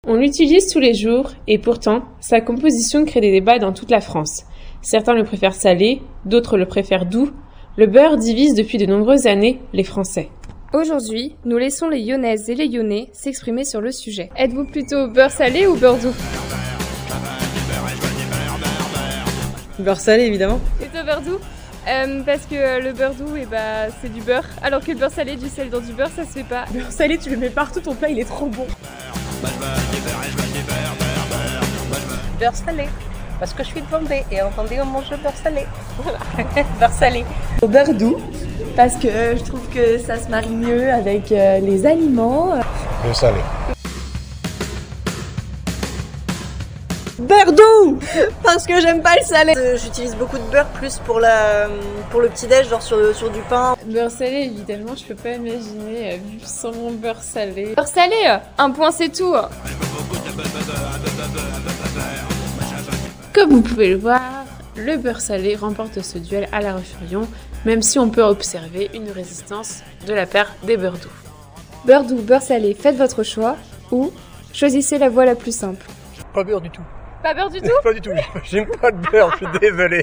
On l'utilise tous les jours et pourtant, sa composition crée des débats dans toute la France. Certains le préfèrent salé, d'autres le préfèrent doux. Le beurre divise depuis de nombreuses années les Français. Aujourd'hui, nous laissons les Lyonnaises et les Lyonnais s'exprimer sur le sujet. Êtes-vous plutôt beurre salé ou beurre doux? Beurre salé, évidemment. Plutôt beurre doux parce que le beurre doux, c'est du beurre, alors que le beurre salé, du sel dans du beurre, ça se fait pas. Beurre salé, tu le mets partout, ton plat, il est trop bon. Beurre salé, parce que je suis de Vendée et en Vendée on mange le beurre salé. Voilà, beurre salé. Au beurre doux, parce que je trouve que ça se marie mieux avec les aliments. Beurre salé. Beurre doux, parce que j'aime pas le salé. J'utilise beaucoup de beurre plus pour le petit-déj, genre sur du pain. Beurre salé, évidemment, je peux pas imaginer vivre sans mon beurre salé. Beurre salé, un point c'est tout. Comme vous pouvez le voir, le beurre salé remporte ce duel à La Roche-sur-Yon, même si on peut observer une résistance de la part des beurres doux. Beurre doux, beurre salé, faites votre choix ou choisissez la voie la plus simple. Pas beurre du tout. Pas beurre du tout? Pas du tout. J'aime pas de beurre, je suis désolé.